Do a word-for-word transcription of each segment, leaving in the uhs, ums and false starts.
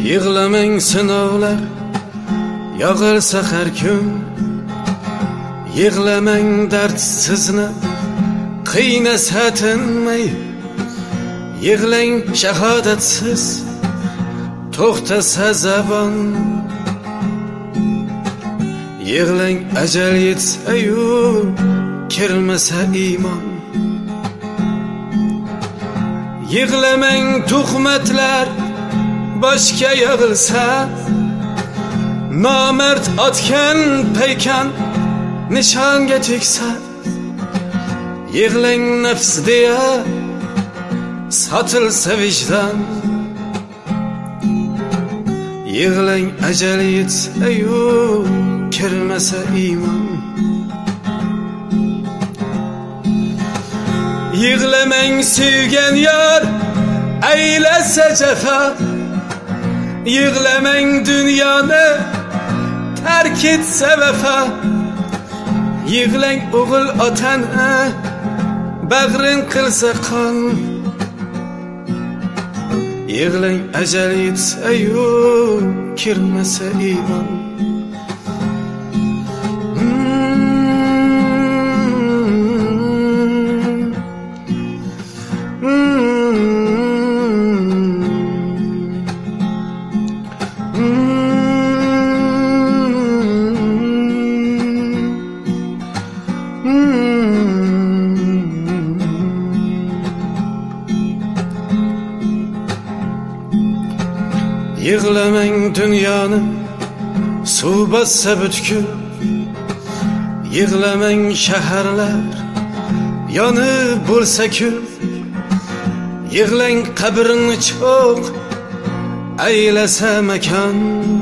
Yığlamang sinovlar yog'ilsa har kun, yig'lamang dard sizni qiynasa tinmay, yig'lang shahodatsiz to'xtasa zabon, yig'lang ajal yetsa-yu kirmasa iymon. Yig'lamang tuhmatlar boshga yig'ilsa, nomard otgan paykan nishonga tegsa, yig'lang nafs deya sotilsa vijdon, yig'lang ajal yetsa-yu kirmasa iymon. Yig'lamang sevgan yor aylasa jafa, yig'lamang dunyoni tark etsa vafa, yig'lang o'g'il otani bag'rin qilsa qon, yig'lang ajal yetsa-yu kirmasa iymon. Yig'lamang dunyoni suv bossa butkul, yig'lamang shaharlar yonib bo'lsa kul, yig'lang qabrni cho'q aylasa makon,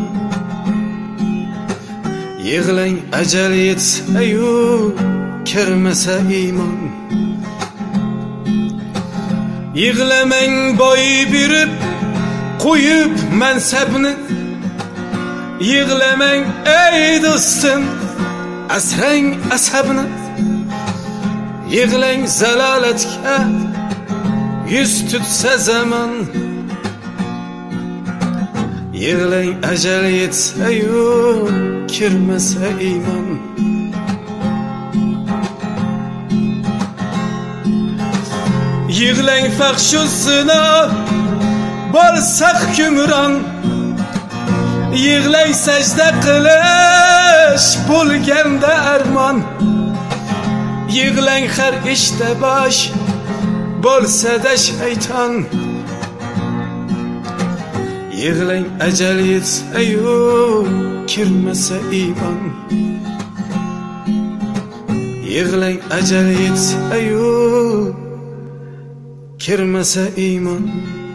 yig'lang ajal yetsa-yu kirmasa iymon. Yig'lamang boy berib qo'yib mansabni, yig'lamang ey do'stim asrang asabni, yig'lang zalolatga yuz tutsa zamon, yig'lang ajal yetsa-yu kirmasa iymon. Yig'lang faxshu zino bo'lsa hukmron, yig'lang sajda qilish bo'lganda armon, yig'lang har ishda bosh bo'lsa-da shayton, yig'lang ajal yetsa-yu kirmasa iymon. Yig'lang ajal yetsa-yu kirmasa iymon.